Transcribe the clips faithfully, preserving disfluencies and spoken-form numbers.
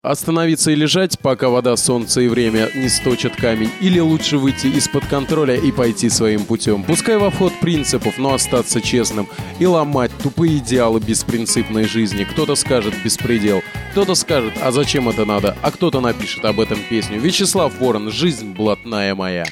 Остановиться и лежать, пока вода, солнце и время не сточат камень, или лучше выйти из-под контроля и пойти своим путем, пускай во вход принципов, но остаться честным и ломать тупые идеалы беспринципной жизни. Кто-то скажет «беспредел», кто-то скажет «а зачем это надо?», а кто-то напишет об этом песню. Вячеслав Ворон, «Жизнь блатная моя».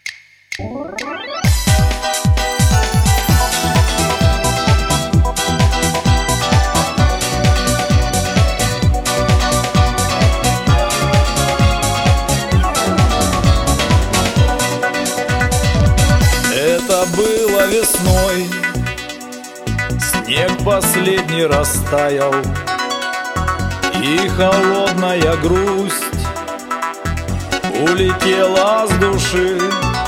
Это было весной, снег последний растаял, и холодная грусть улетела с души.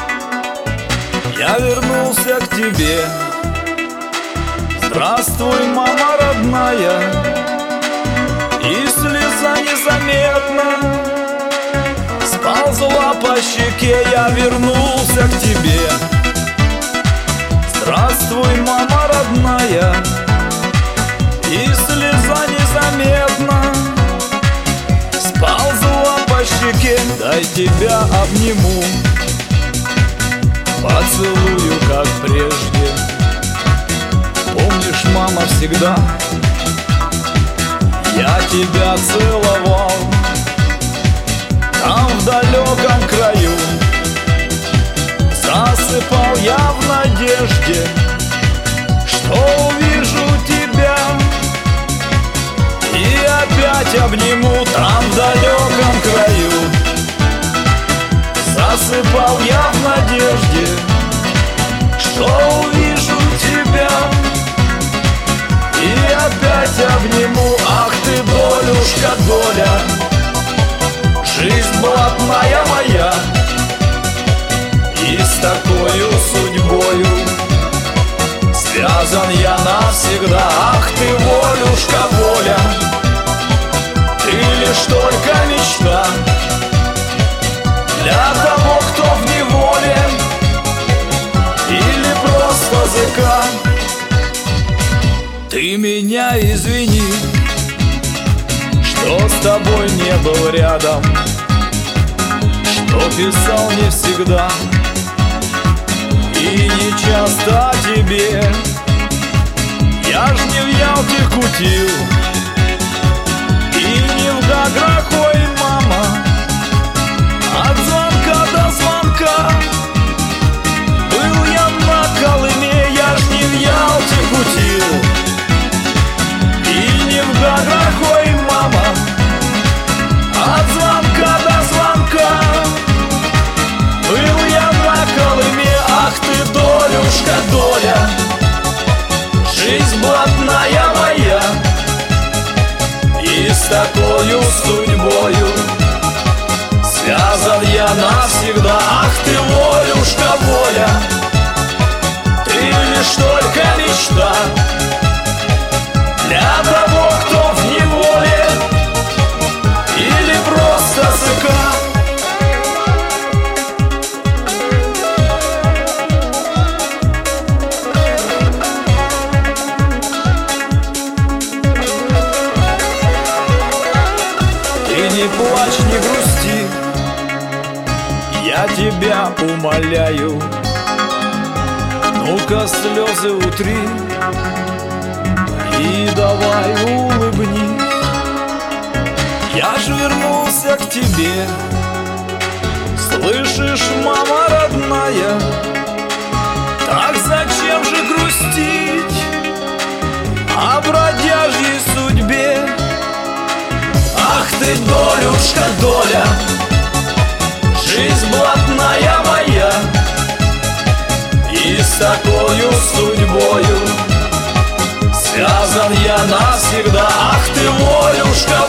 Я вернулся к тебе. Здравствуй, мама родная. И слеза незаметно сползла по щеке. Я вернулся к тебе. Здравствуй, мама родная. И слеза незаметно сползла по щеке. Дай тебя обниму, поцелую, как прежде. Помнишь, мама, всегда я тебя целовал там, в далеком краю. Засыпал я в надежде, что увижу тебя и опять обниму там, в далеком краю. Засыпал я в надежде, что увижу тебя и опять обниму. Ах ты, долюшка, доля, жизнь блатная моя, и с такою судьбою связан я навсегда. Ах ты, волюшка, воля, ты лишь только мечта для того, кто в неволе или просто зэка. Ты меня извини, что с тобой не был рядом, что писал не всегда и не часто тебе. Я ж не в Ялте кутил и не в Гаграх, ой, мама. От звонка до звонка был я на Колыме. Я ж не в Ялте кутил и не в Гаграх, ой, мама. От звонка до звонка был я на Колыме. Ах ты, долюшка, доля, жизнь блатная моя, и с такою судьбою связан я навсегда. Ах ты, волюшка, воля, ты лишь только мечта для того, кто в неволе или просто зэка. Не плачь, не грусти, я тебя умоляю. Ну-ка слезы утри и давай улыбнись. Я ж вернулся к тебе. Слышишь, мама родная, так зачем же грустить о бродяжьей судьбе? Ах ты, долюшка, доля, жизнь блатная моя, и с такою судьбою связан я навсегда. Ах ты, волюшка,